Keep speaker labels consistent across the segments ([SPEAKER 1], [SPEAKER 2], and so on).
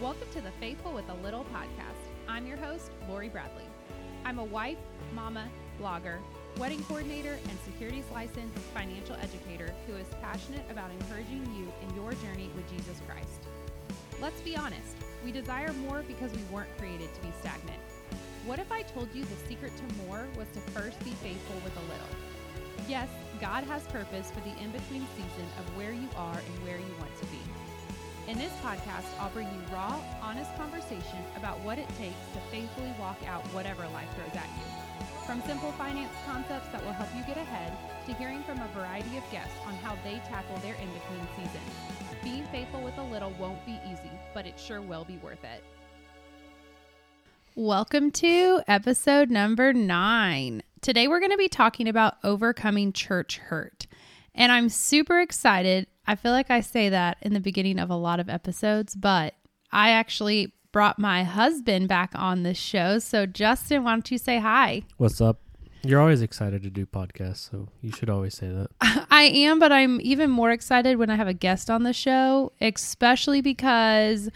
[SPEAKER 1] Welcome to the Faithful with a Little podcast. I'm your host, Lori Bradley. I'm a wife, mama, blogger, wedding coordinator, and securities licensed financial educator who is passionate about encouraging you in your journey with Jesus Christ. Let's be honest, we desire more because we weren't created to be stagnant. What if I told you the secret to more was to first be faithful with a little? Yes, God has purpose for the in-between season of where you are and where you want to be. In this podcast, I'll bring you raw, honest conversation about what it takes to faithfully walk out whatever life throws at you. From simple finance concepts that will help you get ahead, to hearing from a variety of guests on how they tackle their in-between season. Being faithful with a little won't be easy, but it sure will be worth it. Welcome to episode number 9. Today we're going to be talking about overcoming church hurt. And I'm super excited. I feel like I say that in the beginning of a lot of episodes, but I actually brought my husband back on this show. So Justin, why don't you say hi?
[SPEAKER 2] What's up? You're always excited to do podcasts, so you should always say that.
[SPEAKER 1] I am, but I'm even more excited when I have a guest on the show, especially because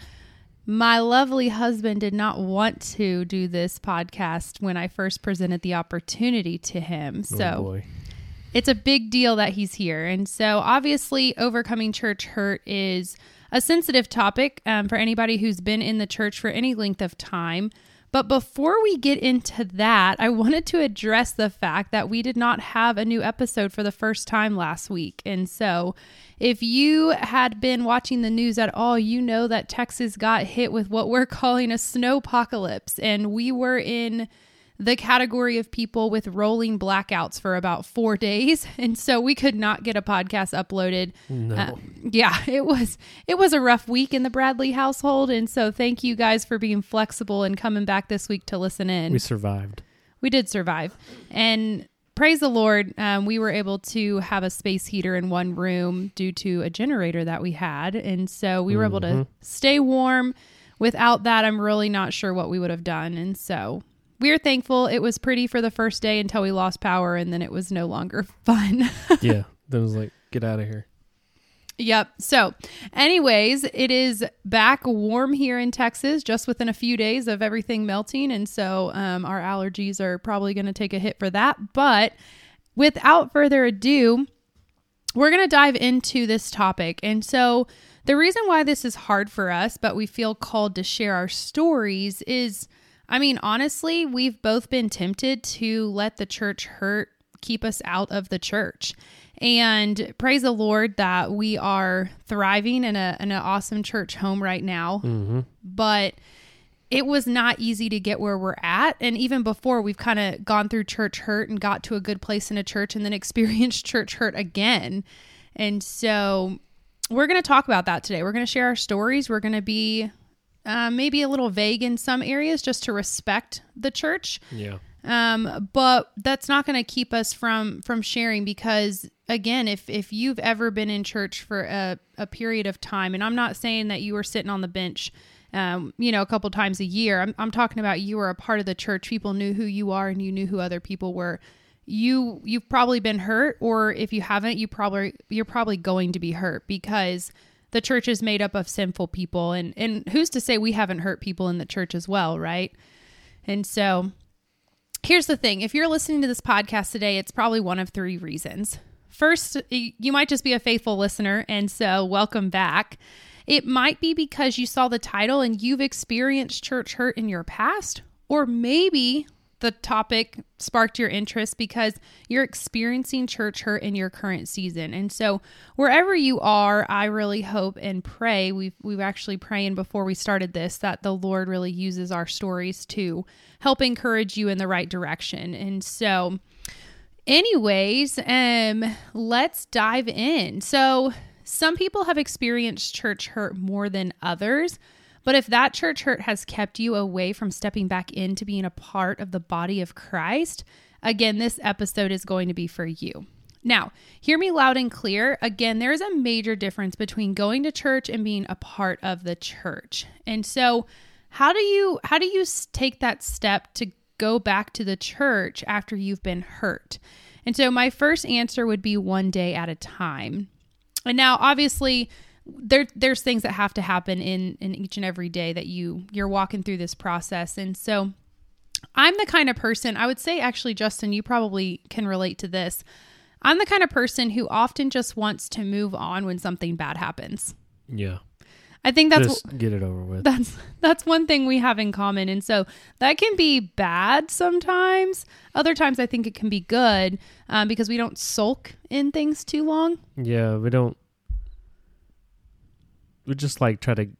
[SPEAKER 1] my lovely husband did not want to do this podcast when I first presented the opportunity to him. So
[SPEAKER 2] boy.
[SPEAKER 1] It's a big deal that he's here. And so obviously overcoming church hurt is a sensitive topic for anybody who's been in the church for any length of time. But before we get into that, I wanted to address the fact that we did not have a new episode for the first time last week. And so if you had been watching the news at all, you know that Texas got hit with what we're calling a snowpocalypse. And we were in the category of people with rolling blackouts for about 4 days. And so we could not get a podcast uploaded.
[SPEAKER 2] No.
[SPEAKER 1] It was a rough week in the Bradley household. And so thank you guys for being flexible and coming back this week to listen in.
[SPEAKER 2] We survived.
[SPEAKER 1] We did survive. And praise the Lord, we were able to have a space heater in one room due to a generator that we had. And so we were able to stay warm. Without that, I'm really not sure what we would have done. And so we're thankful. It was pretty for the first day until we lost power, and then it was no longer fun.
[SPEAKER 2] Yeah. Then it was like, get out of here.
[SPEAKER 1] Yep. So anyways, it is back warm here in Texas, just within a few days of everything melting. And so our allergies are probably going to take a hit for that. But without further ado, we're going to dive into this topic. And so the reason why this is hard for us, but we feel called to share our stories is, honestly, we've both been tempted to let the church hurt keep us out of the church. And praise the Lord that we are thriving in an awesome church home right now. Mm-hmm. But it was not easy to get where we're at. And even before, we've kind of gone through church hurt and got to a good place in a church and then experienced church hurt again. And so we're going to talk about that today. We're going to share our stories. We're going to be maybe a little vague in some areas just to respect the church.
[SPEAKER 2] Yeah.
[SPEAKER 1] But that's not going to keep us from sharing because, again, if you've ever been in church for a period of time, and I'm not saying that you were sitting on the bench, a couple times a year. I'm talking about you were a part of the church. People knew who you are and you knew who other people were. You've probably been hurt, or if you haven't, you're probably going to be hurt because the church is made up of sinful people, and who's to say we haven't hurt people in the church as well, right? And so here's the thing. If you're listening to this podcast today, it's probably one of 3 reasons. First, you might just be a faithful listener, and so welcome back. It might be because you saw the title and you've experienced church hurt in your past, or maybe the topic sparked your interest because you're experiencing church hurt in your current season. And so wherever you are, I really hope and pray, we've actually praying before we started this, that the Lord really uses our stories to help encourage you in the right direction. And so anyways, let's dive in. So some people have experienced church hurt more than others. But if that church hurt has kept you away from stepping back into being a part of the body of Christ, again, this episode is going to be for you. Now, hear me loud and clear. Again, there is a major difference between going to church and being a part of the church. And so how do you take that step to go back to the church after you've been hurt? And so my first answer would be one day at a time. And now, obviously, there's things that have to happen in each and every day that you're walking through this process. And so I'm the kind of person, I would say, actually, Justin, you probably can relate to this. I'm the kind of person who often just wants to move on when something bad happens.
[SPEAKER 2] Yeah.
[SPEAKER 1] I think that's
[SPEAKER 2] just get it over with.
[SPEAKER 1] That's one thing we have in common. And so that can be bad sometimes. Other times I think it can be good because we don't sulk in things too long.
[SPEAKER 2] Yeah, we don't. We just like try to,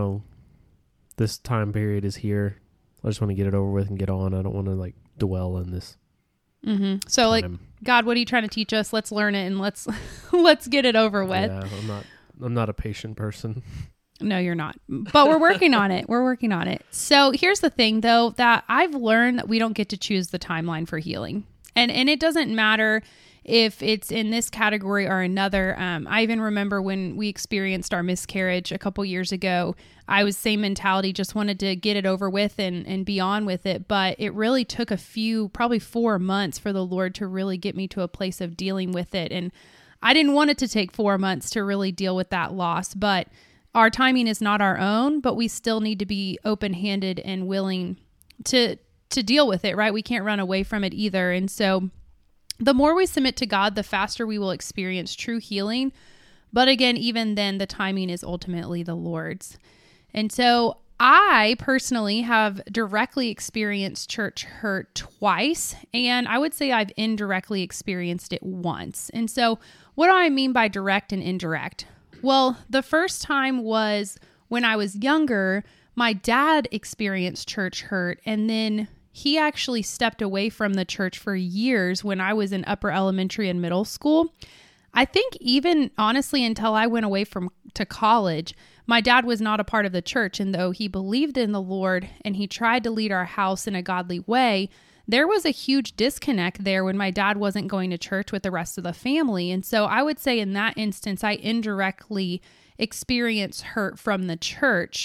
[SPEAKER 2] this time period is here. I just want to get it over with and get on. I don't want to like dwell in this.
[SPEAKER 1] Mm-hmm. So like, God, what are you trying to teach us? Let's learn it and let's get it over with.
[SPEAKER 2] Yeah, I'm not a patient person.
[SPEAKER 1] No, you're not. But we're working on it. We're working on it. So here's the thing, though, that I've learned that we don't get to choose the timeline for healing. And it doesn't matter if it's in this category or another. I even remember when we experienced our miscarriage a couple years ago, I was same mentality, just wanted to get it over with and be on with it. But it really took probably 4 months for the Lord to really get me to a place of dealing with it. And I didn't want it to take 4 months to really deal with that loss, but our timing is not our own, but we still need to be open-handed and willing to deal with it, right? We can't run away from it either. And so the more we submit to God, the faster we will experience true healing. But again, even then, the timing is ultimately the Lord's. And so I personally have directly experienced church hurt twice, and I would say I've indirectly experienced it once. And so what do I mean by direct and indirect? Well, the first time was when I was younger. My dad experienced church hurt, and then he actually stepped away from the church for years when I was in upper elementary and middle school. I think even honestly until I went away to college, my dad was not a part of the church, and though he believed in the Lord and he tried to lead our house in a godly way, there was a huge disconnect there when my dad wasn't going to church with the rest of the family. And so I would say in that instance, I indirectly experienced hurt from the church.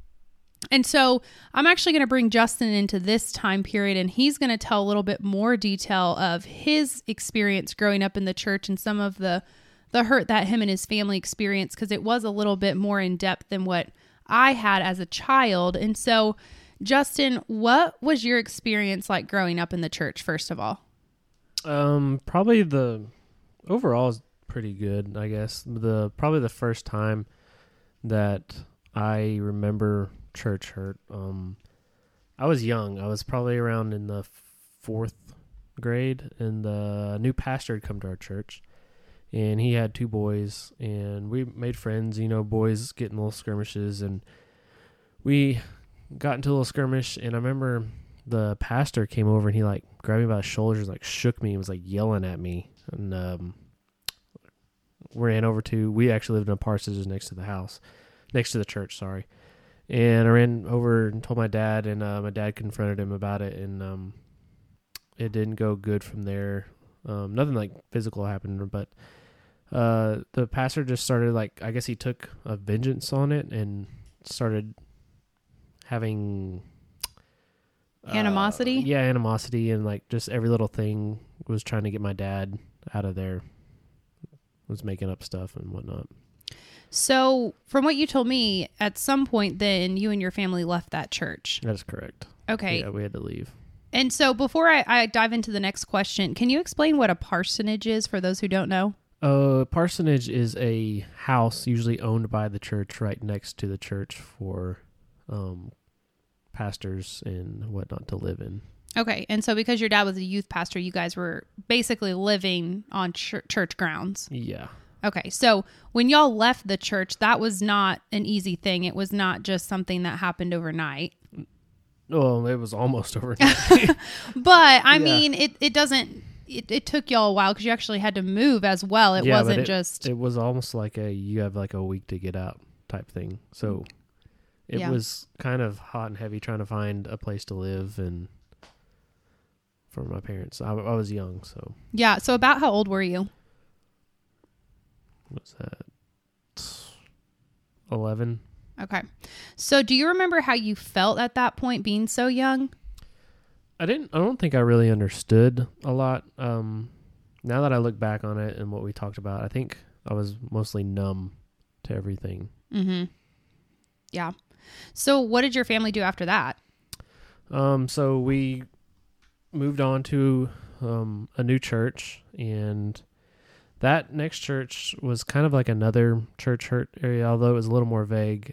[SPEAKER 1] And so I'm actually going to bring Justin into this time period, and he's going to tell a little bit more detail of his experience growing up in the church and some of the hurt that him and his family experienced, because it was a little bit more in depth than what I had as a child. And so Justin, what was your experience like growing up in the church, first of all?
[SPEAKER 2] Probably the overall is pretty good, I guess. Probably the first time that I remember church hurt. I was young. I was probably around in the 4th grade, and the new pastor had come to our church, and he had 2 boys, and we made friends, boys getting little skirmishes, and we got into a little skirmish, and I remember the pastor came over and he like grabbed me by the shoulders, like shook me and was like yelling at me. And we actually lived in a parsonage next to the church, sorry. And I ran over and told my dad, and my dad confronted him about it, and it didn't go good from there. Nothing like physical happened, but the pastor just started I guess he took a vengeance on it and started having
[SPEAKER 1] animosity.
[SPEAKER 2] Animosity, and just every little thing was trying to get my dad out of there. Was making up stuff and whatnot.
[SPEAKER 1] So, from what you told me, at some point, then you and your family left that church.
[SPEAKER 2] That is correct.
[SPEAKER 1] Okay.
[SPEAKER 2] Yeah, we had to leave.
[SPEAKER 1] And so, before I dive into the next question, can you explain what a parsonage is for those who don't know?
[SPEAKER 2] Parsonage is a house usually owned by the church right next to the church for pastors and whatnot to live in.
[SPEAKER 1] Okay. And so because your dad was a youth pastor, you guys were basically living on church grounds.
[SPEAKER 2] Yeah.
[SPEAKER 1] Okay. So when y'all left the church, that was not an easy thing. It was not just something that happened overnight.
[SPEAKER 2] Well, it was almost overnight.
[SPEAKER 1] But I mean, it took y'all a while because you actually had to move as well. It wasn't just.
[SPEAKER 2] It was almost like you have a week to get out type thing. So it was kind of hot and heavy trying to find a place to live, and for my parents, I was young, so. Yeah.
[SPEAKER 1] So about how old were you?
[SPEAKER 2] What's that? 11.
[SPEAKER 1] Okay. So do you remember how you felt at that point being so young?
[SPEAKER 2] I don't think I really understood a lot. Now that I look back on it and what we talked about, I think I was mostly numb to everything.
[SPEAKER 1] Mm-hmm. Yeah. So what did your family do after that?
[SPEAKER 2] So we moved on to a new church, and that next church was kind of like another church hurt area, although it was a little more vague.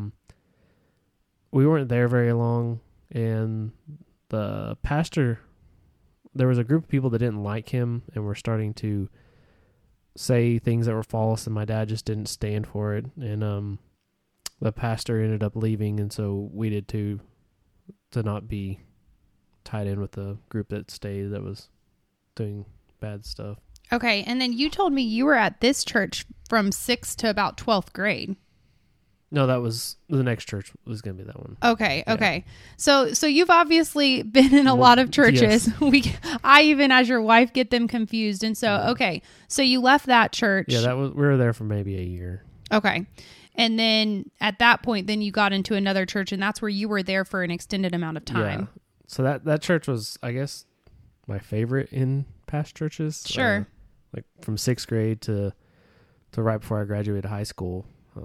[SPEAKER 2] We weren't there very long, and the pastor, there was a group of people that didn't like him and were starting to say things that were false, and my dad just didn't stand for it. And the pastor ended up leaving, and so we did too, to not be tied in with the group that stayed that was doing bad stuff.
[SPEAKER 1] Okay, and then you told me you were at this church from 6th to about 12th grade.
[SPEAKER 2] No, that was the next church was going to be that one.
[SPEAKER 1] Okay. So you've obviously been in a lot of churches.
[SPEAKER 2] Yes.
[SPEAKER 1] I even, as your wife, get them confused. And so, okay, so you left that church.
[SPEAKER 2] Yeah, we were there for maybe a year.
[SPEAKER 1] Okay. And then at that point, then you got into another church, and that's where you were there for an extended amount of time.
[SPEAKER 2] Yeah. So that church was, I guess, my favorite in past churches.
[SPEAKER 1] Sure.
[SPEAKER 2] Like from 6th grade to right before I graduated high school.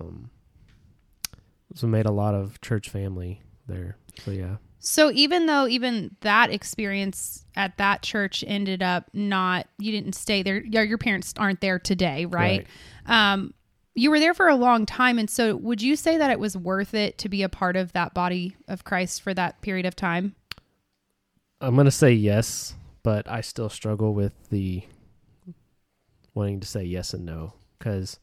[SPEAKER 2] So made a lot of church family there. So yeah.
[SPEAKER 1] So even though that experience at that church ended up you didn't stay there. Your parents aren't there today, right? You were there for a long time. And so would you say that it was worth it to be a part of that body of Christ for that period of time?
[SPEAKER 2] I'm going to say yes, but I still struggle with the wanting to say yes and no, because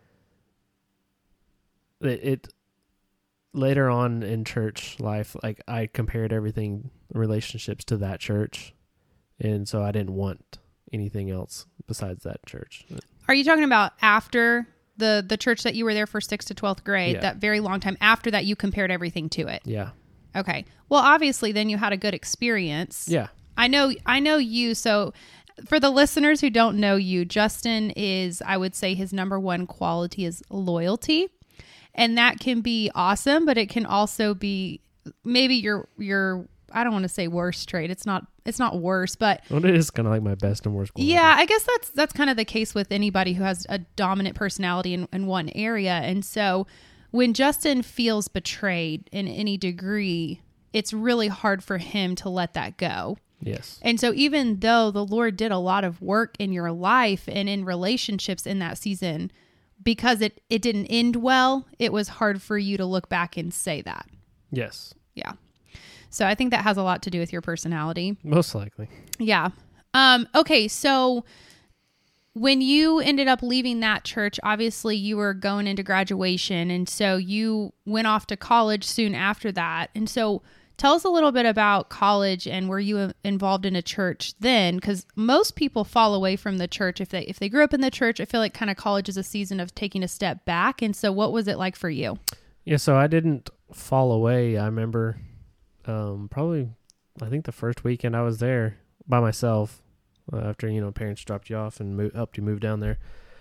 [SPEAKER 2] it later on in church life, like I compared everything, relationships to that church, and so I didn't want anything else besides that church.
[SPEAKER 1] Are you talking about after the church that you were there for 6th to 12th grade, that very long time after that you compared everything to it?
[SPEAKER 2] Yeah.
[SPEAKER 1] Okay. Well, obviously then you had a good experience.
[SPEAKER 2] Yeah.
[SPEAKER 1] I know you. So for the listeners who don't know you, Justin is, I would say his number one quality is loyalty. And that can be awesome, but it can also be maybe your I don't want to say worst trait. It's not worse, but
[SPEAKER 2] well, it is kind of like my best and worst quality.
[SPEAKER 1] Yeah, I guess that's kind of the case with anybody who has a dominant personality in one area. And so when Justin feels betrayed in any degree, it's really hard for him to let that go.
[SPEAKER 2] Yes.
[SPEAKER 1] And so even though the Lord did a lot of work in your life and in relationships in that season, because it didn't end well, it was hard for you to look back and say that.
[SPEAKER 2] Yes.
[SPEAKER 1] Yeah. So I think that has a lot to do with your personality.
[SPEAKER 2] Most likely.
[SPEAKER 1] Yeah. Okay. So when you ended up leaving that church, obviously you were going into graduation. And so you went off to college soon after that. And so tell us a little bit about college, and were you involved in a church then? Because most people fall away from the church. If they grew up in the church, I feel like kind of college is a season of taking a step back. And so what was it like for you? Yeah,
[SPEAKER 2] so I didn't fall away. I remember probably, I think the first weekend I was there by myself after, parents dropped you off and helped you move down there.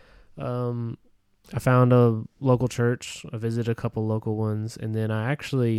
[SPEAKER 2] I found a local church. I visited a couple local ones, and then I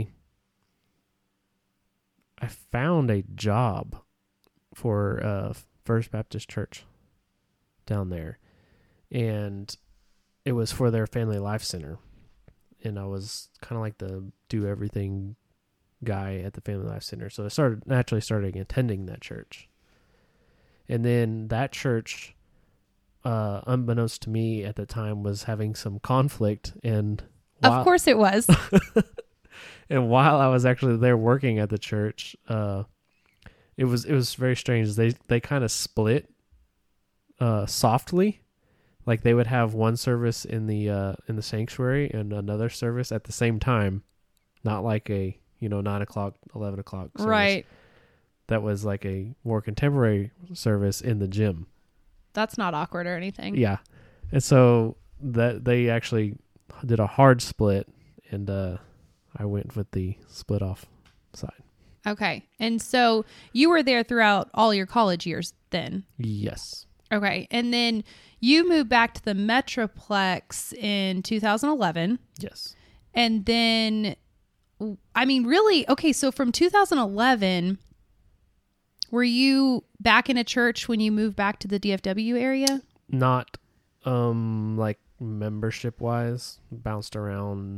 [SPEAKER 2] found a job for First Baptist Church down there, and it was for their Family Life Center, and I was kind of like the do everything guy at the Family Life Center, so I naturally started attending that church. And then that church, unbeknownst to me at the time, was having some conflict, and
[SPEAKER 1] of course it was.
[SPEAKER 2] And while I was actually there working at the church, it was very strange. They kind of split softly, like they would have one service in the sanctuary and another service at the same time, not like a 9 o'clock, 11 o'clock service.
[SPEAKER 1] Right.
[SPEAKER 2] That was like a more contemporary service in the gym.
[SPEAKER 1] That's not awkward or anything.
[SPEAKER 2] Yeah, and so that they actually did a hard split, and I went with the split off side. Okay.
[SPEAKER 1] And so you were there throughout all your college years then?
[SPEAKER 2] Yes.
[SPEAKER 1] Okay. And then you moved back to the Metroplex in 2011.
[SPEAKER 2] Yes.
[SPEAKER 1] And then, really, okay, so from 2011, were you back in a church when you moved back to the DFW area?
[SPEAKER 2] Not, like membership wise, bounced around,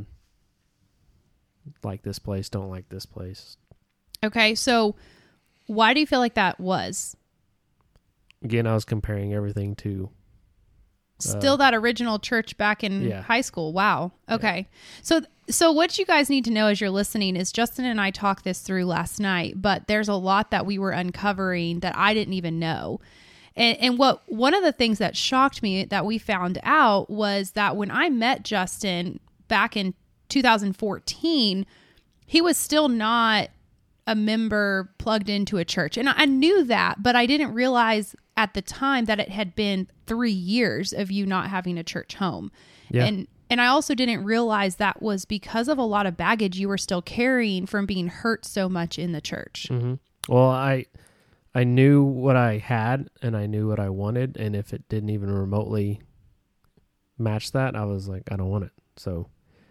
[SPEAKER 2] like this place, don't like this place.
[SPEAKER 1] Okay, so why do you feel like that was?
[SPEAKER 2] Again, I was comparing everything to
[SPEAKER 1] Still that original church back in high school. Wow. Okay. Yeah. So what you guys need to know as you're listening is Justin and I talked this through last night, but there's a lot that we were uncovering that I didn't even know. And one of the things that shocked me that we found out was that when I met Justin back in 2014, he was still not a member plugged into a church. And I knew that, but I didn't realize at the time that it had been 3 years of you not having a church home. Yeah. And I also didn't realize that was because of a lot of baggage you were still carrying from being hurt so much in the church.
[SPEAKER 2] Mm-hmm. Well, I knew what I had and I knew what I wanted. And if it didn't even remotely match that, I was like, I don't want it. So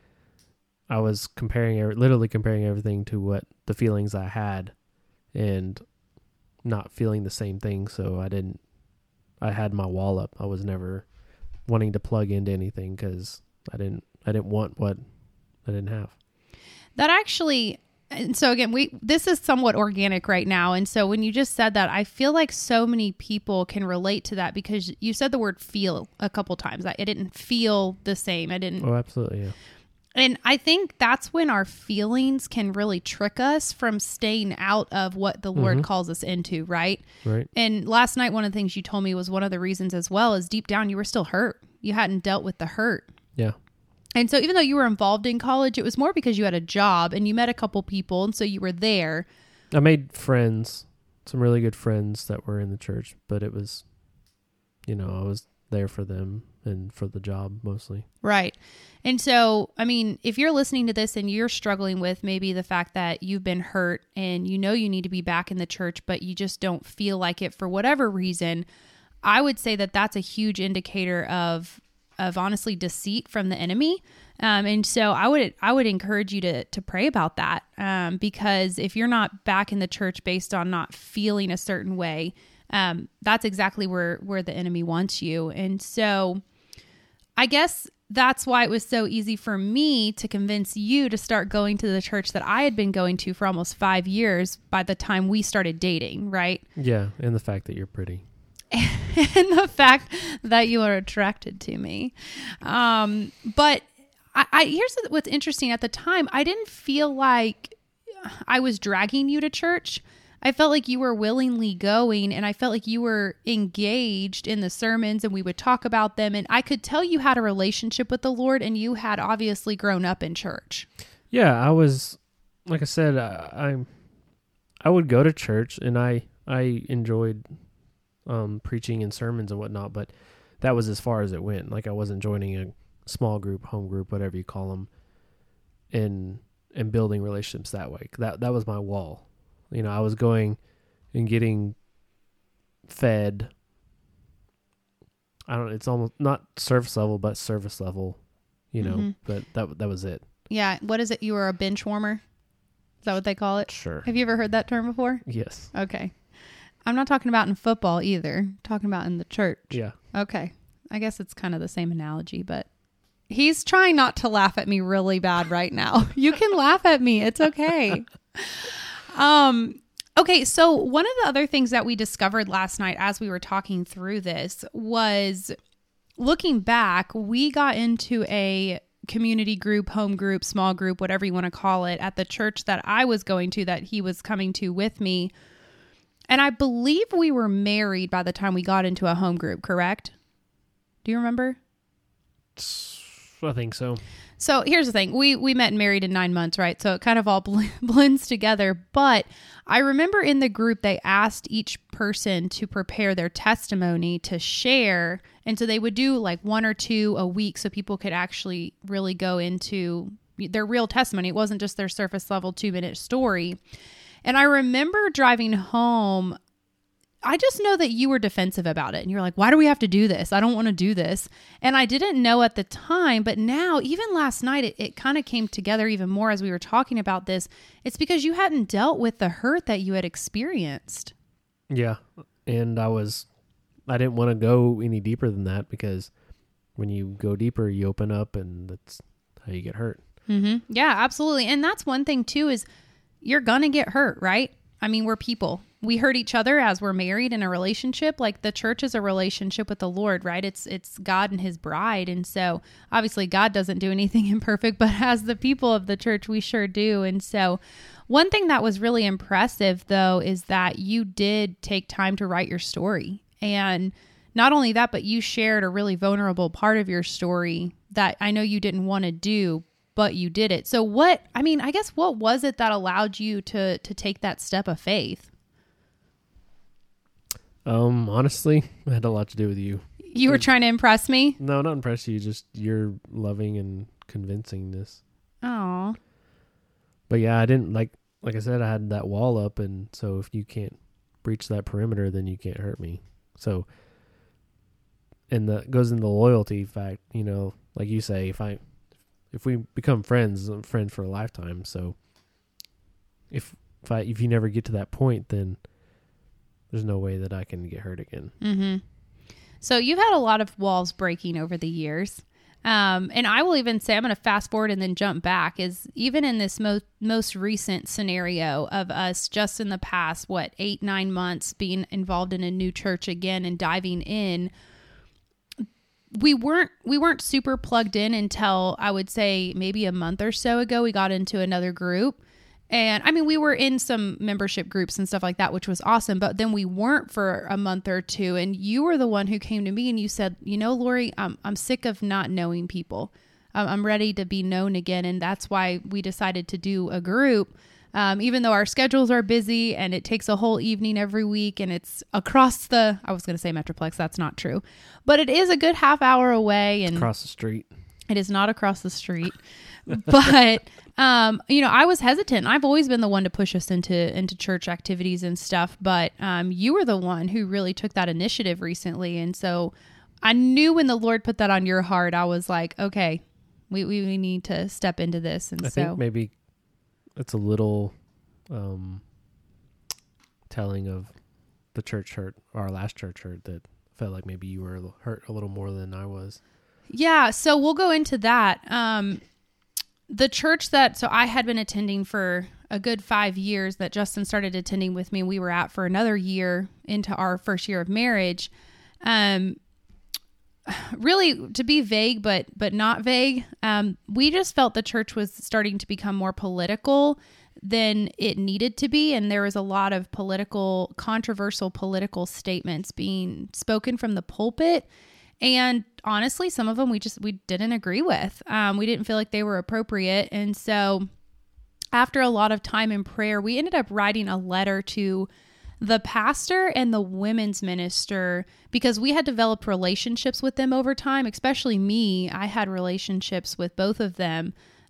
[SPEAKER 2] I was literally comparing everything to what the feelings I had and not feeling the same thing. So I had my wall up. I was never wanting to plug into anything because I didn't want what I didn't have.
[SPEAKER 1] That actually, and so again, this is somewhat organic right now. And so when you just said that, I feel like so many people can relate to that because you said the word feel a couple times. I didn't feel the same. I didn't.
[SPEAKER 2] Oh, absolutely. Yeah.
[SPEAKER 1] And I think that's when our feelings can really trick us from staying out of what the Lord calls us into, right?
[SPEAKER 2] Right.
[SPEAKER 1] And last night, one of the things you told me was one of the reasons as well is deep down, you were still hurt. You hadn't dealt with the hurt.
[SPEAKER 2] Yeah.
[SPEAKER 1] And so even though you were involved in college, it was more because you had a job and you met a couple people. And so you were there.
[SPEAKER 2] I made friends, some really good friends that were in the church, but it was, I was there for them and for the job mostly.
[SPEAKER 1] Right. And so, I mean, if you're listening to this and you're struggling with maybe the fact that you've been hurt and you know you need to be back in the church, but you just don't feel like it for whatever reason, I would say that that's a huge indicator of honestly deceit from the enemy. And so I would encourage you to pray about that. Because if you're not back in the church based on not feeling a certain way, that's exactly where the enemy wants you. And so I guess that's why it was so easy for me to convince you to start going to the church that I had been going to for almost 5 years by the time we started dating, right?
[SPEAKER 2] Yeah, and the fact that you're pretty.
[SPEAKER 1] And the fact that you are attracted to me. But here's what's interesting. At the time, I didn't feel like I was dragging you to church. I felt like you were willingly going, and I felt like you were engaged in the sermons, and we would talk about them. And I could tell you had a relationship with the Lord, and you had obviously grown up in church.
[SPEAKER 2] Yeah, I was, like I said, I would go to church, and I enjoyed preaching and sermons and whatnot, but that was as far as it went. Like I wasn't joining a small group, home group, whatever you call them, and building relationships that way. That was my wall. I was going and getting fed. It's almost not surface level, but service level, but that was it.
[SPEAKER 1] Yeah. What is it? You were a bench warmer? Is that what they call it?
[SPEAKER 2] Sure.
[SPEAKER 1] Have you ever heard that term before?
[SPEAKER 2] Yes.
[SPEAKER 1] Okay. I'm not talking about in football either. I'm talking about in the church.
[SPEAKER 2] Yeah.
[SPEAKER 1] Okay. I guess it's kind of the same analogy, but he's trying not to laugh at me really bad right now. You can laugh at me. It's okay. Okay. So one of the other things that we discovered last night as we were talking through this was looking back, we got into a community group, home group, small group, whatever you want to call it, at the church that I was going to, that he was coming to with me. And I believe we were married by the time we got into a home group, correct? Do you remember?
[SPEAKER 2] I think so.
[SPEAKER 1] So here's the thing. We met and married in 9 months, right? So it kind of all blends together. But I remember in the group, they asked each person to prepare their testimony to share. And so they would do like 1 or 2 a week so people could actually really go into their real testimony. It wasn't just their surface level 2-minute story. And I remember driving home, I just know that you were defensive about it. And you're like, why do we have to do this? I don't want to do this. And I didn't know at the time, but now, even last night, it kind of came together even more as we were talking about this. It's because you hadn't dealt with the hurt that you had experienced.
[SPEAKER 2] Yeah. And I didn't want to go any deeper than that because when you go deeper, you open up, and that's how you get hurt.
[SPEAKER 1] Mm-hmm. Yeah, absolutely. And that's one thing too, is you're going to get hurt, right? I mean, we're people. We hurt each other as we're married in a relationship. Like the church is a relationship with the Lord, right? It's God and his bride. And so obviously God doesn't do anything imperfect, but as the people of the church, we sure do. And so one thing that was really impressive though, is that you did take time to write your story. And not only that, but you shared a really vulnerable part of your story that I know you didn't want to do, but you did it. So what was it that allowed you to take that step of faith?
[SPEAKER 2] Honestly, it had a lot to do with you.
[SPEAKER 1] You were trying to impress me?
[SPEAKER 2] No, not impress you, just your loving and convincingness.
[SPEAKER 1] Oh.
[SPEAKER 2] But yeah, I didn't like I said, I had that wall up, and so if you can't breach that perimeter, then you can't hurt me. So, and that goes into the loyalty fact, you know, like you say, if we become friends, I'm friends for a lifetime. So if you never get to that point, then there's no way that I can get hurt again.
[SPEAKER 1] Mm-hmm. So you've had a lot of walls breaking over the years. And I will even say, I'm going to fast forward and then jump back, is even in this most recent scenario of us just in the past, 8-9 months being involved in a new church again and diving in, we weren't super plugged in until I would say maybe a month or so ago. We got into another group, and I mean, we were in some membership groups and stuff like that, which was awesome. But then we weren't for a month or two. And you were the one who came to me and you said, you know, Lori, I'm sick of not knowing people. I'm ready to be known again. And that's why we decided to do a group. Even though our schedules are busy and it takes a whole evening every week and it's across I was going to say Metroplex. That's not true, but it is a good half hour away and
[SPEAKER 2] across the street.
[SPEAKER 1] It is not across the street, but, you know, I was hesitant. I've always been the one to push us into church activities and stuff, but, you were the one who really took that initiative recently. And so I knew when the Lord put that on your heart, I was like, okay, we need to step into this. And I think
[SPEAKER 2] maybe it's a little telling of the church hurt, our last church hurt, that felt like maybe you were hurt a little more than I was.
[SPEAKER 1] Yeah, so we'll go into that. The church so I had been attending for a good 5 years, that Justin started attending with me, and we were at for another year into our first year of marriage. Really, to be vague, but not vague, we just felt the church was starting to become more political than it needed to be. And there was a lot of controversial political statements being spoken from the pulpit. And honestly, some of them we didn't agree with. We didn't feel like they were appropriate. And so after a lot of time in prayer, we ended up writing a letter to the pastor and the women's minister, because we had developed relationships with them over time, especially me. I had relationships with both of them.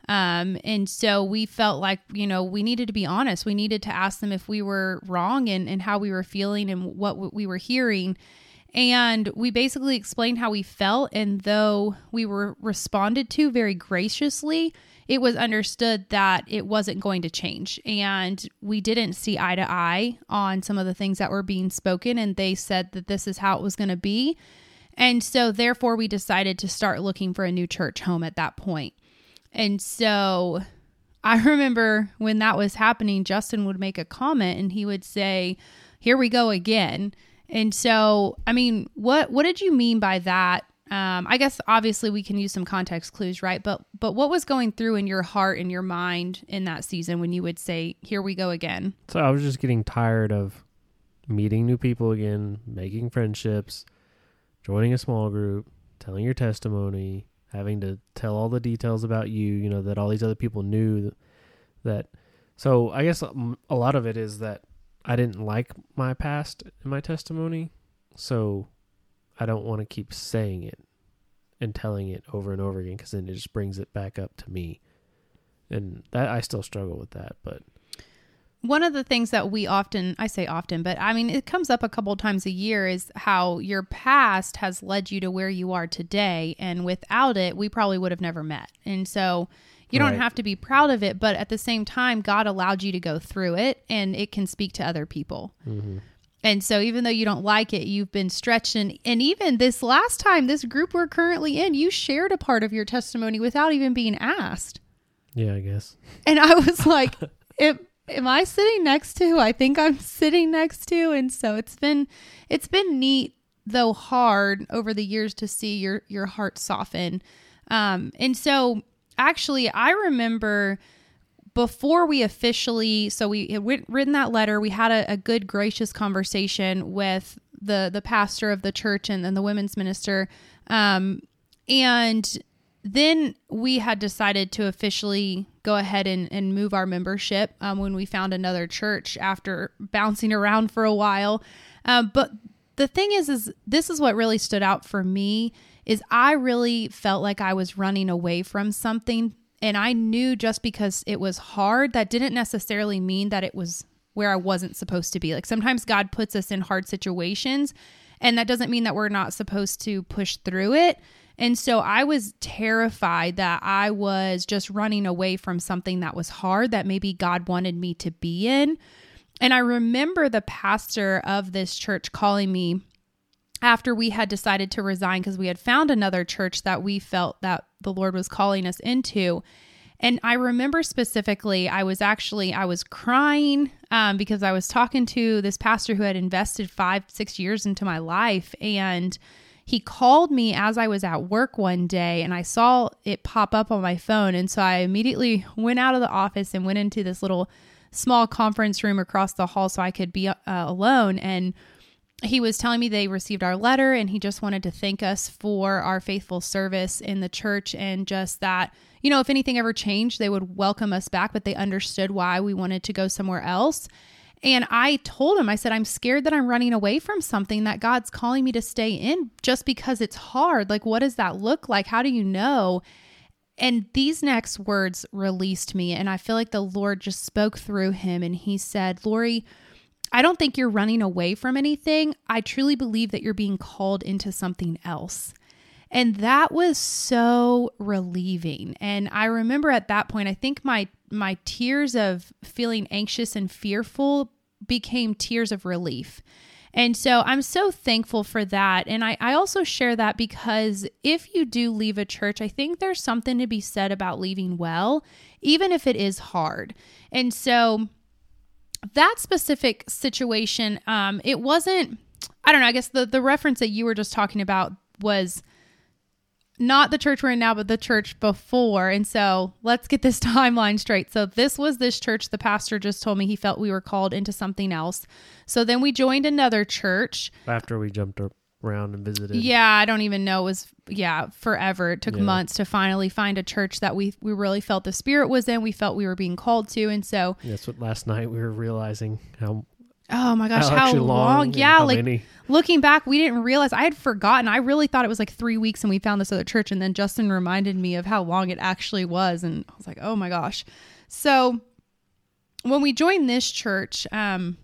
[SPEAKER 1] And so we felt like, you know, we needed to be honest. We needed to ask them if we were wrong and how we were feeling and what we were hearing. And we basically explained how we felt. And though we were responded to very graciously, it was understood that it wasn't going to change. And we didn't see eye to eye on some of the things that were being spoken. And they said that this is how it was going to be. And so therefore we decided to start looking for a new church home at that point. And so I remember when that was happening, Justin would make a comment and he would say, "Here we go again." And so, I mean, what did you mean by that? I guess obviously we can use some context clues, right? But what was going through in your heart and your mind in that season when you would say, "Here we go again"?
[SPEAKER 2] So I was just getting tired of meeting new people again, making friendships, joining a small group, telling your testimony, having to tell all the details about you, you know, that all these other people knew that. So I guess a lot of it is that I didn't like my past in my testimony, so I don't want to keep saying it and telling it over and over again, because then it just brings it back up to me. And that I still struggle with that. But
[SPEAKER 1] one of the things that I say often, but I mean, it comes up a couple of times a year, is how your past has led you to where you are today. And without it, we probably would have never met. And so you don't have to be proud of it, but at the same time, God allowed you to go through it and it can speak to other people.
[SPEAKER 2] Mm-hmm.
[SPEAKER 1] And so even though you don't like it, you've been stretched. And even this last time, this group we're currently in, you shared a part of your testimony without even being asked.
[SPEAKER 2] Yeah, I guess.
[SPEAKER 1] And I was like, am I sitting next to who I think I'm sitting next to? And so it's been neat, though hard over the years, to see your heart soften. And so actually I remember before we officially, so we had written that letter, we had a good, gracious conversation with the pastor of the church and the women's minister. And then we had decided to officially go ahead and move our membership when we found another church after bouncing around for a while. But the thing is this is what really stood out for me, is I really felt like I was running away from something. And I knew just because it was hard, that didn't necessarily mean that it was where I wasn't supposed to be. Like sometimes God puts us in hard situations, and that doesn't mean that we're not supposed to push through it. And so I was terrified that I was just running away from something that was hard, that maybe God wanted me to be in. And I remember the pastor of this church calling me after we had decided to resign, because we had found another church that we felt that the Lord was calling us into. And I remember specifically, I was crying because I was talking to this pastor who had invested 5-6 years into my life. And he called me as I was at work one day, and I saw it pop up on my phone. And so I immediately went out of the office and went into this little small conference room across the hall so I could be alone. And he was telling me they received our letter, and he just wanted to thank us for our faithful service in the church, and just that, if anything ever changed, they would welcome us back, but they understood why we wanted to go somewhere else. And I told him, I said, I'm scared that I'm running away from something that God's calling me to stay in just because it's hard. Like, what does that look like? How do you know? And these next words released me, and I feel like the Lord just spoke through him, and he said, Lori, I don't think you're running away from anything. I truly believe that you're being called into something else. And that was so relieving. And I remember at that point, I think my tears of feeling anxious and fearful became tears of relief. And so I'm so thankful for that. And I also share that because if you do leave a church, I think there's something to be said about leaving well, even if it is hard. And so that specific situation, it wasn't, I don't know, I guess the reference that you were just talking about was not the church we're in now, but the church before. And so let's get this timeline straight. So this was this church. The pastor just told me he felt we were called into something else. So then we joined another church.
[SPEAKER 2] After we jumped around and visited.
[SPEAKER 1] Yeah, I don't even know. It was, forever. It took months to finally find a church that we really felt the Spirit was in. We felt we were being called to. And so
[SPEAKER 2] that's what last night we were realizing how...
[SPEAKER 1] Oh my gosh, how long? Yeah, like many. Looking back, we didn't realize. I had forgotten. I really thought it was like 3 weeks and we found this other church. And then Justin reminded me of how long it actually was. And I was like, oh my gosh. So when we joined this church, man,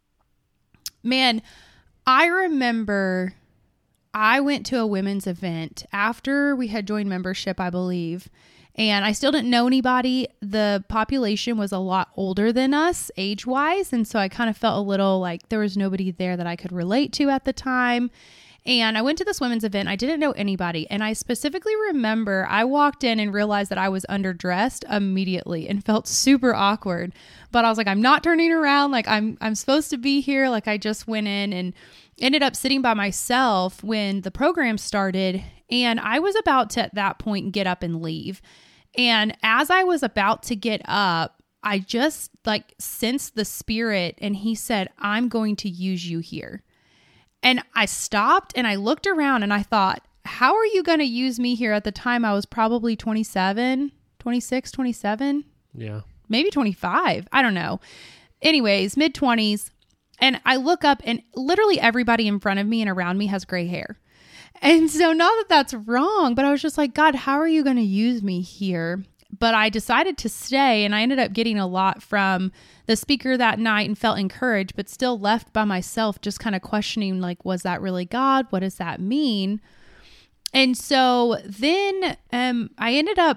[SPEAKER 1] I remember I went to a women's event after we had joined membership, I believe. And I still didn't know anybody. The population was a lot older than us age-wise. And so I kind of felt a little like there was nobody there that I could relate to at the time. And I went to this women's event. I didn't know anybody. And I specifically remember I walked in and realized that I was underdressed immediately and felt super awkward. But I was like, I'm not turning around. Like I'm supposed to be here. Like I just went in and ended up sitting by myself when the program started. And I was about to, at that point, get up and leave. And as I was about to get up, I just sensed the Spirit, and he said, I'm going to use you here. And I stopped and I looked around and I thought, how are you going to use me here? At the time, I was probably 27. Yeah. Maybe 25. I don't know. Anyways, mid-20s. And I look up and literally everybody in front of me and around me has gray hair. And so not that that's wrong, but I was just like, God, how are you going to use me here? But I decided to stay, and I ended up getting a lot from the speaker that night and felt encouraged, but still left by myself, just kind of questioning, like, was that really God? What does that mean? And so then I ended up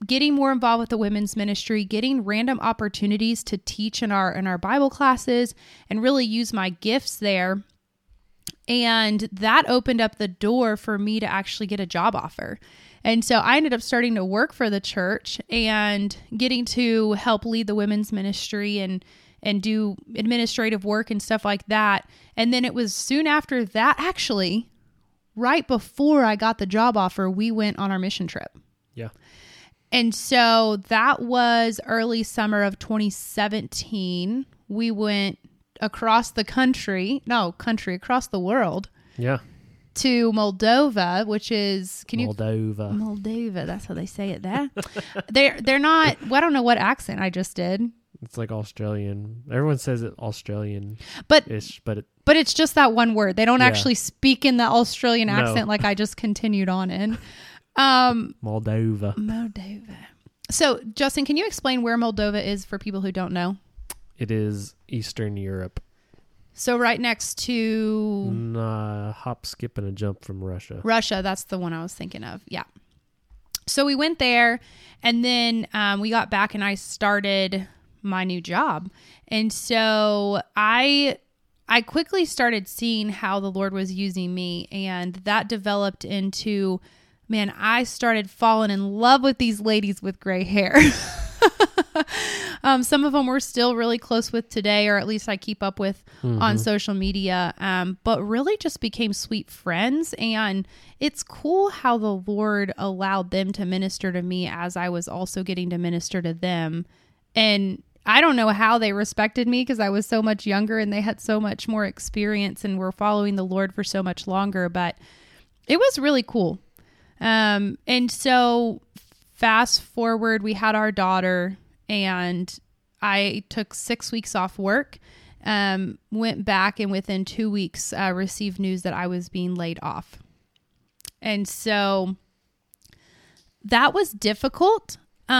[SPEAKER 1] getting more involved with the women's ministry, getting random opportunities to teach in our Bible classes and really use my gifts there. And that opened up the door for me to actually get a job offer. And so I ended up starting to work for the church and getting to help lead the women's ministry and do administrative work and stuff like that. And then it was soon after that, actually, right before I got the job offer, we went on our mission trip.
[SPEAKER 2] Yeah.
[SPEAKER 1] And so that was early summer of 2017. We went across the across the world.
[SPEAKER 2] Yeah.
[SPEAKER 1] To Moldova, which is,
[SPEAKER 2] Moldova.
[SPEAKER 1] That's how they say it there. They're not, well, I don't know what accent I just did.
[SPEAKER 2] It's like Australian. Everyone says it Australian.
[SPEAKER 1] But it's just that one word. They don't actually speak in the Australian accent like I just continued on in.
[SPEAKER 2] Moldova.
[SPEAKER 1] So, Justin, can you explain where Moldova is for people who don't know?
[SPEAKER 2] It is Eastern Europe.
[SPEAKER 1] So right next to...
[SPEAKER 2] hop, skip, and a jump from Russia.
[SPEAKER 1] Russia, that's the one I was thinking of. Yeah. So we went there, and then we got back, and I started my new job. And so I quickly started seeing how the Lord was using me, and that developed into, man, I started falling in love with these ladies with gray hair. Some of them we're still really close with today, or at least I keep up with on social media, but really just became sweet friends. And it's cool how the Lord allowed them to minister to me as I was also getting to minister to them. And I don't know how they respected me because I was so much younger and they had so much more experience and were following the Lord for so much longer, but it was really cool. And so fast forward, we had our daughter, and I took 6 weeks off work, went back, and within 2 weeks, received news that I was being laid off. And so that was difficult.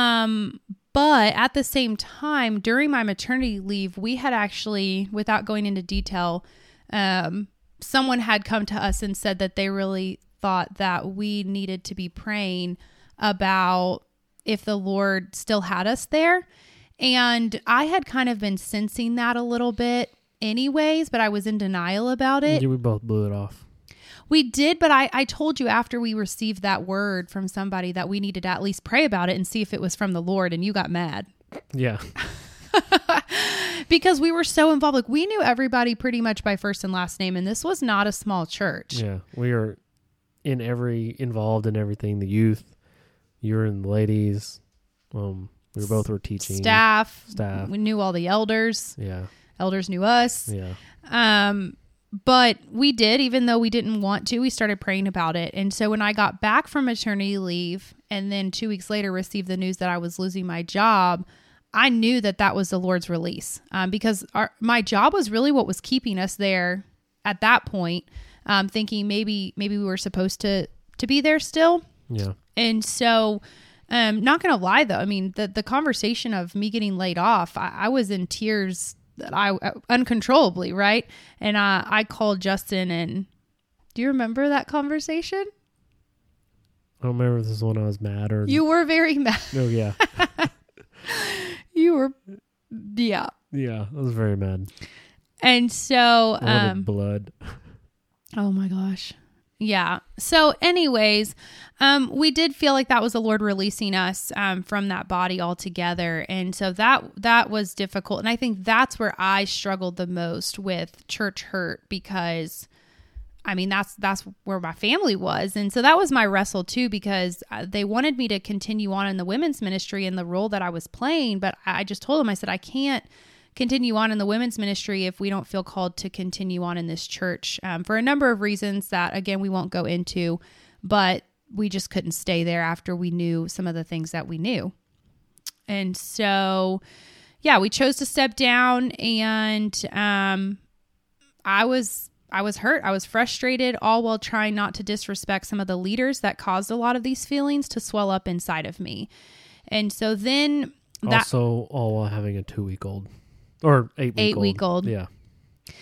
[SPEAKER 1] But at the same time, during my maternity leave, we had actually, without going into detail, someone had come to us and said that they really thought that we needed to be praying about if the Lord still had us there. And I had kind of been sensing that a little bit anyways, but I was in denial about it.
[SPEAKER 2] Yeah, we both blew it off.
[SPEAKER 1] We did, but I told you after we received that word from somebody that we needed to at least pray about it and see if it was from the Lord, and you got mad.
[SPEAKER 2] Yeah.
[SPEAKER 1] Because we were so involved. Like, we knew everybody pretty much by first and last name, and this was not a small church.
[SPEAKER 2] Yeah, we were involved in everything. The youth, you were in the ladies. We both were teaching.
[SPEAKER 1] Staff. We knew all the elders.
[SPEAKER 2] Yeah.
[SPEAKER 1] Elders knew us.
[SPEAKER 2] Yeah.
[SPEAKER 1] But we did, even though we didn't want to, we started praying about it. And so when I got back from maternity leave and then 2 weeks later received the news that I was losing my job, I knew that that was the Lord's release, because my job was really what was keeping us there at that point, thinking maybe we were supposed to be there still.
[SPEAKER 2] Yeah.
[SPEAKER 1] And so, not going to lie though, I mean, the conversation of me getting laid off, I was in tears uncontrollably, right? And I called Justin, and do you remember that conversation?
[SPEAKER 2] I don't remember if this is when I was mad or...
[SPEAKER 1] You were very mad.
[SPEAKER 2] Oh, yeah.
[SPEAKER 1] You were, yeah.
[SPEAKER 2] Yeah, I was very mad.
[SPEAKER 1] And so...
[SPEAKER 2] I wanted blood.
[SPEAKER 1] Oh my gosh. Yeah. So anyways, we did feel like that was the Lord releasing us from that body altogether. And so that was difficult. And I think that's where I struggled the most with church hurt, because I mean, that's where my family was. And so that was my wrestle too, because they wanted me to continue on in the women's ministry and the role that I was playing. But I just told them, I said, I can't continue on in the women's ministry if we don't feel called to continue on in this church, for a number of reasons that, again, we won't go into, but we just couldn't stay there after we knew some of the things that we knew. And so, yeah, we chose to step down, and I was hurt. I was frustrated, all while trying not to disrespect some of the leaders that caused a lot of these feelings to swell up inside of me. And so then...
[SPEAKER 2] Also, all while having a 2-week-old. Or 8-week-old. Yeah.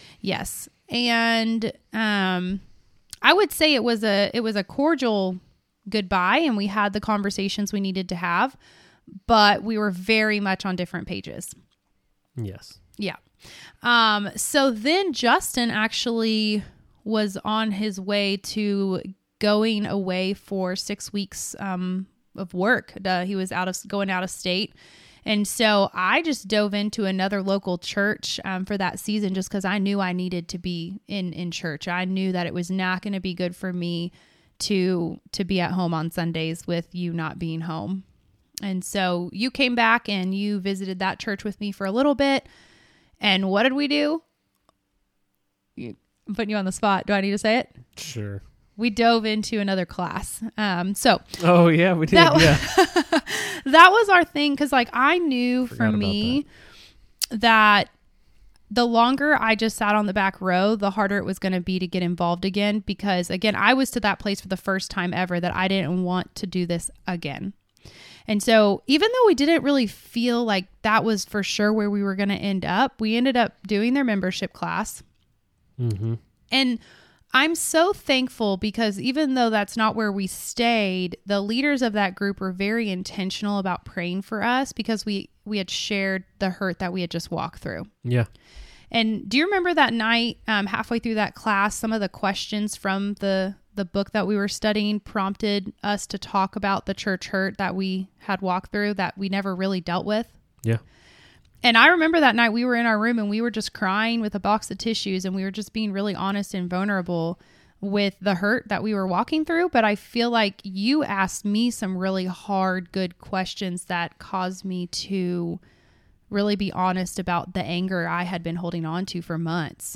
[SPEAKER 2] Yes. And I would say it was a cordial
[SPEAKER 1] goodbye and we had the conversations we needed to have, but we were very much on different pages.
[SPEAKER 2] Yes.
[SPEAKER 1] Yeah. So then Justin actually was on his way to going away for 6 weeks of work. He was going out of state. And so I just dove into another local church for that season just because I knew I needed to be in church. I knew that it was not going to be good for me to be at home on Sundays with you not being home. And so you came back and you visited that church with me for a little bit. And what did we do? I'm putting you on the spot. Do I need to say it?
[SPEAKER 2] Sure.
[SPEAKER 1] We dove into another class.
[SPEAKER 2] Oh yeah, we did.
[SPEAKER 1] That was our thing. Cause like I knew for me that the longer I just sat on the back row, the harder it was going to be to get involved again. Because again, I was to that place for the first time ever that I didn't want to do this again. And so even though we didn't really feel like that was for sure where we were going to end up, we ended up doing their membership class.
[SPEAKER 2] Mm-hmm.
[SPEAKER 1] And I'm so thankful because even though that's not where we stayed, the leaders of that group were very intentional about praying for us because we had shared the hurt that we had just walked through.
[SPEAKER 2] Yeah.
[SPEAKER 1] And do you remember that night, halfway through that class, some of the questions from the book that we were studying prompted us to talk about the church hurt that we had walked through that we never really dealt with?
[SPEAKER 2] Yeah.
[SPEAKER 1] And I remember that night we were in our room and we were just crying with a box of tissues and we were just being really honest and vulnerable with the hurt that we were walking through. But I feel like you asked me some really hard, good questions that caused me to really be honest about the anger I had been holding on to for months.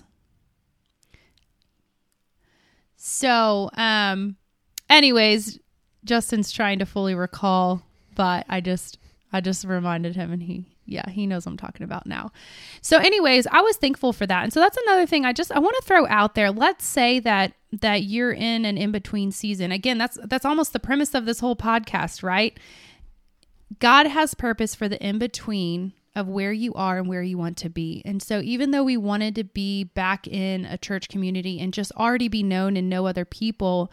[SPEAKER 1] So, anyways, Justin's trying to fully recall, but I just reminded him and he knows what I'm talking about now. So anyways, I was thankful for that. And so that's another thing I want to throw out there. Let's say that you're in an in-between season. Again, that's almost the premise of this whole podcast, right? God has purpose for the in-between of where you are and where you want to be. And so even though we wanted to be back in a church community and just already be known and know other people,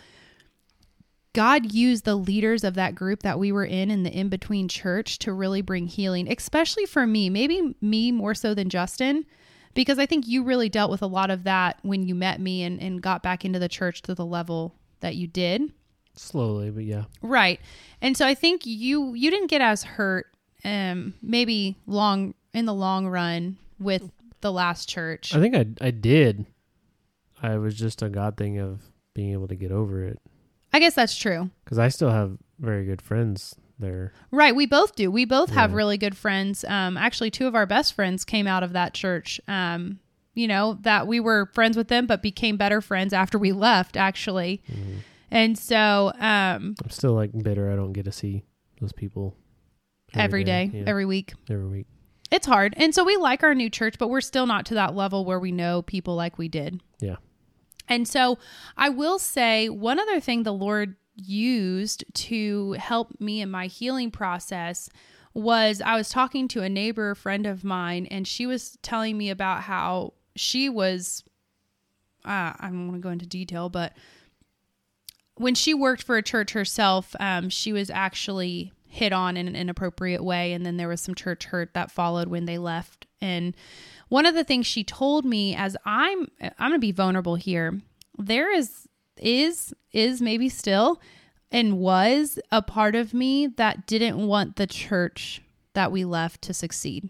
[SPEAKER 1] God used the leaders of that group that we were in the in-between church to really bring healing, especially for me, maybe me more so than Justin, because I think you really dealt with a lot of that when you met me and got back into the church to the level that you did.
[SPEAKER 2] Slowly, but yeah.
[SPEAKER 1] Right. And so I think you didn't get as hurt maybe in the long run with the last church.
[SPEAKER 2] I think I did. I was just a God thing of being able to get over it.
[SPEAKER 1] I guess that's true. Because
[SPEAKER 2] I still have very good friends there.
[SPEAKER 1] Right. We both do. We both have really good friends. Actually, two of our best friends came out of that church, that we were friends with them, but became better friends after we left, actually. Mm-hmm. And so... I'm
[SPEAKER 2] still bitter I don't get to see those people.
[SPEAKER 1] Every day,
[SPEAKER 2] yeah.
[SPEAKER 1] Every week.
[SPEAKER 2] Every week.
[SPEAKER 1] It's hard. And so we like our new church, but we're still not to that level where we know people like we did.
[SPEAKER 2] Yeah.
[SPEAKER 1] And so I will say one other thing the Lord used to help me in my healing process was I was talking to a neighbor friend of mine, and she was telling me about how she was, I don't want to go into detail, but when she worked for a church herself, she was actually hit on in an inappropriate way. And then there was some church hurt that followed when they left. And one of the things she told me, as I'm going to be vulnerable here, there is maybe still and was a part of me that didn't want the church that we left to succeed.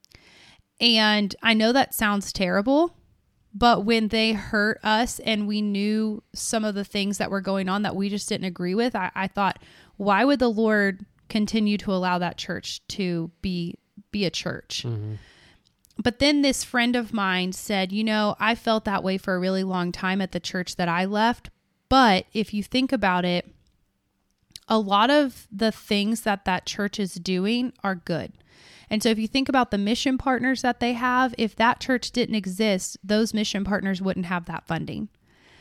[SPEAKER 1] And I know that sounds terrible, but when they hurt us and we knew some of the things that were going on that we just didn't agree with, I thought, why would the Lord continue to allow that church to be a church? Mm-hmm. But then this friend of mine said, I felt that way for a really long time at the church that I left. But if you think about it, a lot of the things that church is doing are good. And so if you think about the mission partners that they have, if that church didn't exist, those mission partners wouldn't have that funding.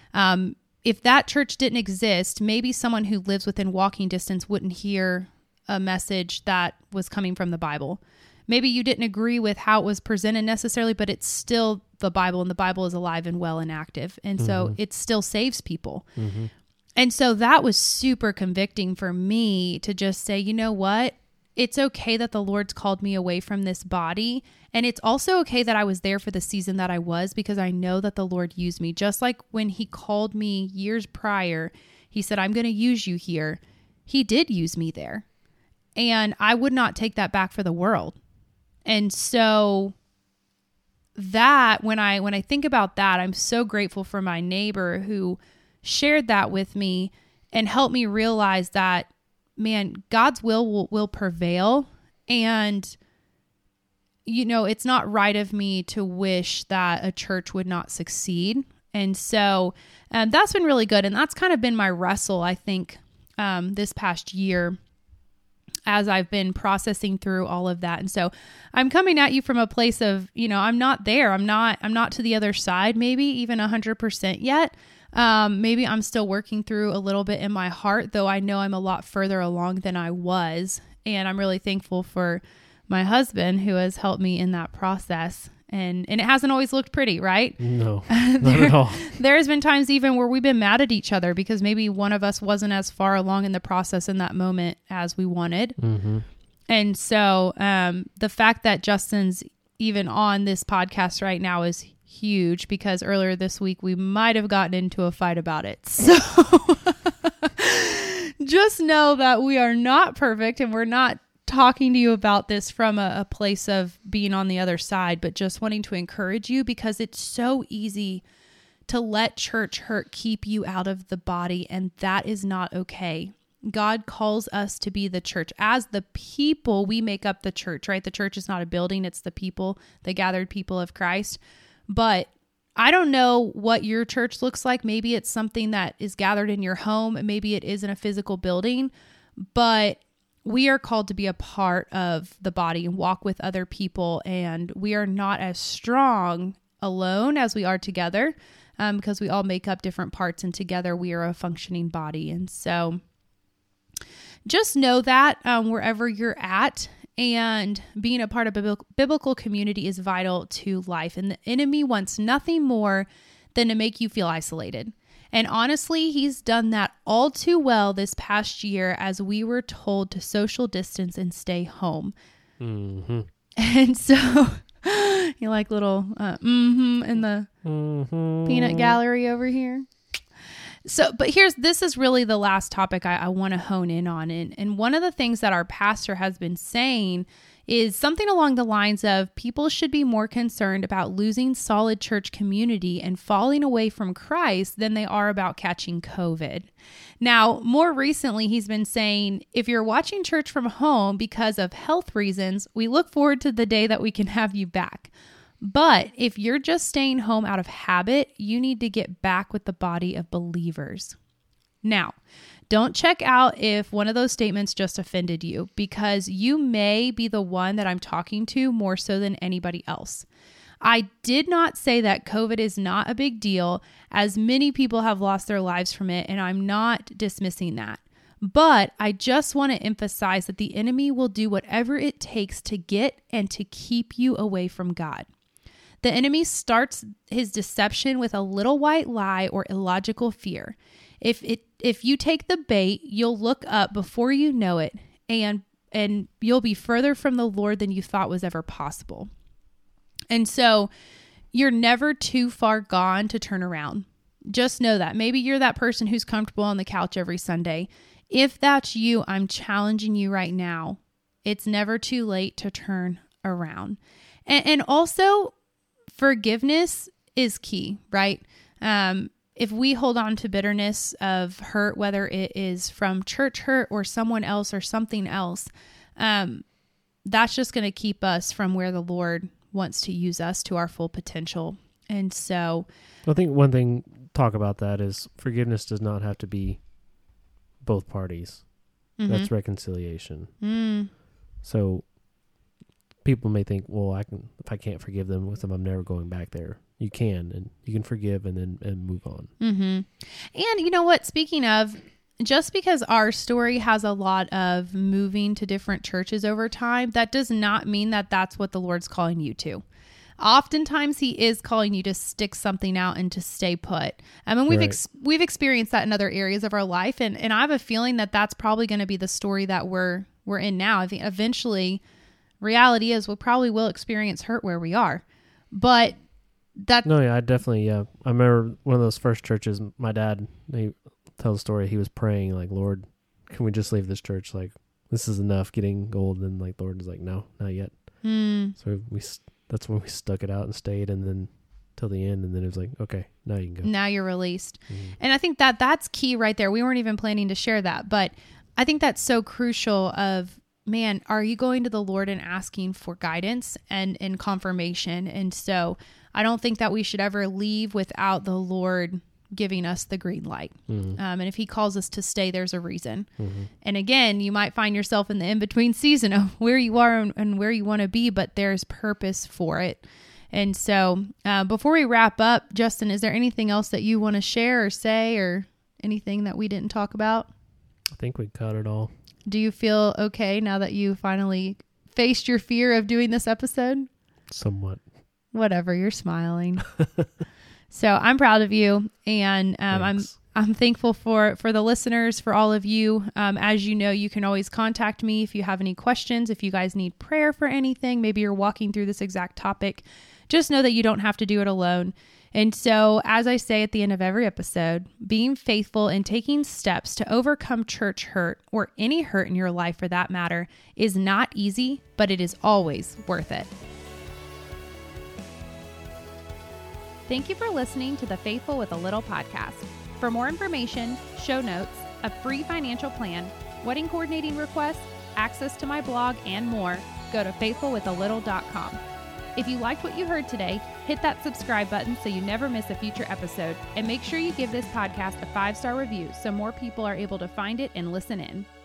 [SPEAKER 1] If that church didn't exist, maybe someone who lives within walking distance wouldn't hear a message that was coming from the Bible. Maybe you didn't agree with how it was presented necessarily, but it's still the Bible, and the Bible is alive and well and active. And so it still saves people. Mm-hmm. And so that was super convicting for me to just say, you know what? It's okay that the Lord's called me away from this body. And it's also okay that I was there for the season that I was, because I know that the Lord used me. Just like when he called me years prior, he said, I'm going to use you here. He did use me there. And I would not take that back for the world. And so that, when I think about that, I'm so grateful for my neighbor who shared that with me and helped me realize that, man, God's will prevail. And, you know, it's not right of me to wish that a church would not succeed. And so that's been really good. And that's kind of been my wrestle, I think, this past year as I've been processing through all of that. And so I'm coming at you from a place of, you know, I'm not there. I'm not to the other side, maybe even 100% yet. Maybe I'm still working through a little bit in my heart, though I know I'm a lot further along than I was. And I'm really thankful for my husband who has helped me in that process. And it hasn't always looked pretty, right?
[SPEAKER 2] No, not at all.
[SPEAKER 1] There's been times even where we've been mad at each other because maybe one of us wasn't as far along in the process in that moment as we wanted. Mm-hmm. And so the fact that Justin's even on this podcast right now is huge, because earlier this week we might have gotten into a fight about it. So just know that we are not perfect, and we're not talking to you about this from a place of being on the other side, but just wanting to encourage you, because it's so easy to let church hurt keep you out of the body, and that is not okay. God calls us to be the church. As the people, we make up the church, right? The church is not a building, it's the people, the gathered people of Christ. But I don't know what your church looks like. Maybe it's something that is gathered in your home. Maybe it is in a physical building, but we are called to be a part of the body and walk with other people. And we are not as strong alone as we are together, because we all make up different parts, and together we are a functioning body. And so just know that wherever you're at, and being a part of a biblical community is vital to life. And the enemy wants nothing more than to make you feel isolated. And honestly, he's done that all too well this past year, as we were told to social distance and stay home. Mm-hmm. And so you like little in the peanut gallery over here. So, but this is really the last topic I want to hone in on. And one of the things that our pastor has been saying is something along the lines of people should be more concerned about losing solid church community and falling away from Christ than they are about catching COVID. Now, more recently, he's been saying, if you're watching church from home because of health reasons, we look forward to the day that we can have you back. But if you're just staying home out of habit, you need to get back with the body of believers. Now, don't check out if one of those statements just offended you, because you may be the one that I'm talking to more so than anybody else. I did not say that COVID is not a big deal, as many people have lost their lives from it, and I'm not dismissing that. But I just want to emphasize that the enemy will do whatever it takes to get and to keep you away from God. The enemy starts his deception with a little white lie or illogical fear. If you take the bait, you'll look up before you know it, and you'll be further from the Lord than you thought was ever possible. And so you're never too far gone to turn around. Just know that. Maybe you're that person who's comfortable on the couch every Sunday. If that's you, I'm challenging you right now. It's never too late to turn around. And also, forgiveness is key, right? If we hold on to bitterness of hurt, whether it is from church hurt or someone else or something else, that's just going to keep us from where the Lord wants to use us to our full potential. And so
[SPEAKER 2] I think one thing talk about that is forgiveness does not have to be both parties. Mm-hmm. That's reconciliation. So people may think, well, if I can't forgive them with them, I'm never going back there. You can, and you can forgive and move on. Mm-hmm.
[SPEAKER 1] And you know what? Speaking of, just because our story has a lot of moving to different churches over time, that does not mean that that's what the Lord's calling you to. oftentimes he is calling you to stick something out and to stay put. I mean, we've experienced that in other areas of our life. And I have a feeling that that's probably going to be the story that we're in now. I think eventually reality is we probably will experience hurt where we are, but that.
[SPEAKER 2] No, yeah, I definitely, yeah. I remember one of those first churches, my dad, he tell the story. He was praying like, Lord, can we just leave this church? Like, this is enough getting old. And like, Lord was like, no, not yet. So that's when we stuck it out and stayed, and then till the end. And then it was like, okay, now you can go.
[SPEAKER 1] Now you're released. And I think that that's key right there. We weren't even planning to share that, but I think that's so crucial of, man, are you going to the Lord and asking for guidance and confirmation? And so I don't think that we should ever leave without the Lord giving us the green light. And if he calls us to stay, there's a reason. And again, you might find yourself in the in-between season of where you are and where you want to be, but there's purpose for it. And so before we wrap up, Justin, is there anything else that you want to share or say, or anything that we didn't talk about?
[SPEAKER 2] I think we got it all.
[SPEAKER 1] Do you feel okay now that you finally faced your fear of doing this episode?
[SPEAKER 2] Somewhat.
[SPEAKER 1] Whatever, you're smiling. So I'm proud of you, and I'm thankful for the listeners, for all of you. As you know, you can always contact me if you have any questions, if you guys need prayer for anything, maybe you're walking through this exact topic. Just know that you don't have to do it alone. And so, as I say at the end of every episode, being faithful and taking steps to overcome church hurt, or any hurt in your life for that matter, is not easy, but it is always worth it. Thank you for listening to the Faithful with a Little podcast. For more information, show notes, a free financial plan, wedding coordinating requests, access to my blog, and more, go to faithfulwithalittle.com. If you liked what you heard today, hit that subscribe button so you never miss a future episode, and make sure you give this podcast a 5-star review so more people are able to find it and listen in.